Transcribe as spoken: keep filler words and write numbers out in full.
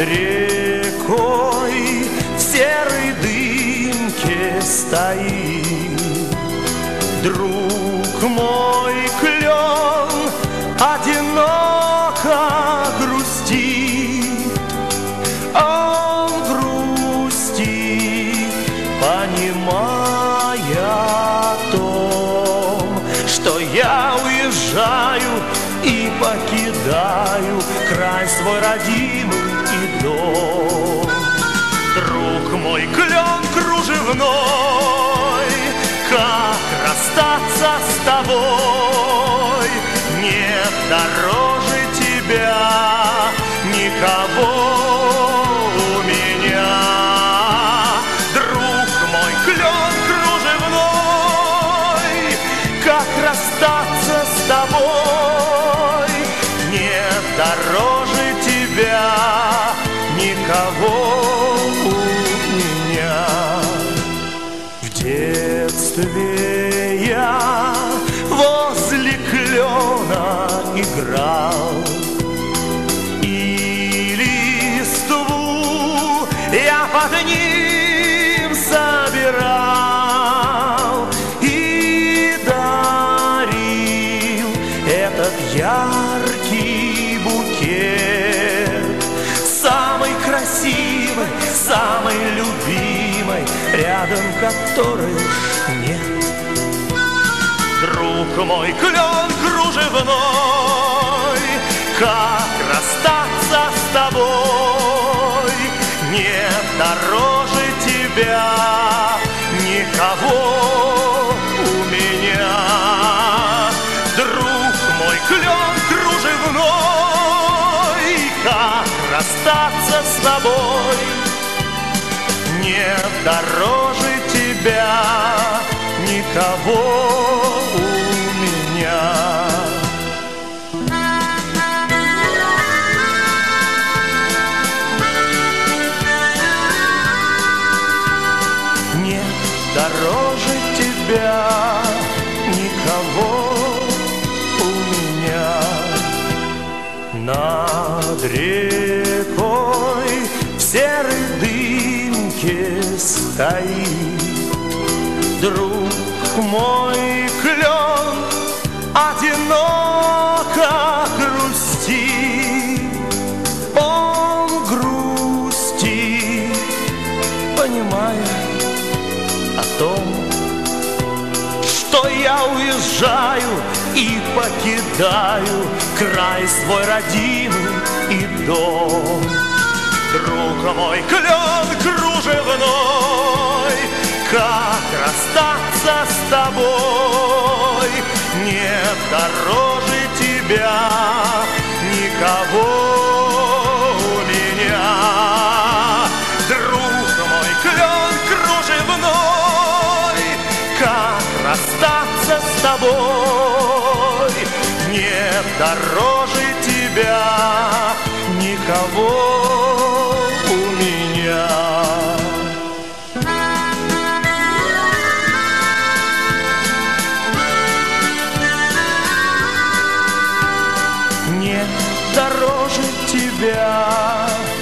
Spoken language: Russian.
рекой в серой дымке стоит друг мой клен, одиноко грустит. Он грустит, понимая о том, что я уезжаю и покидаю край свой родимый и дом. Друг мой клен кружевной, как расстаться с тобой? Нет дороже тебя никого у меня. Друг мой клен кружевной, как расстаться с тобой? Нет дороже тебя никого у меня. В детстве я возле клена играл, и листву я под ним собирал и дарил этот яркий букет самой красивой, самой любимой, рядом которой нет. Друг мой клен кружевной, как расстаться с тобой? Нет дороже тебя никого у меня. Друг мой клен кружевной, как расстаться с тобой? Нет дороже тебя никого у меня. Нет дороже тебя никого у меня. Над рекой в серой дымке стоит друг мой клен, одиноко грустит. Он грустит, понимая о том, что я уезжаю и покидаю край свой родимый и дом. Друг мой клен кружевной, как расстаться с тобой? Нет дороже тебя никого у меня. Друг мой клен кружевной, как расстаться с тобой? Нет дороже тебя никого у меня. Нет дороже тебя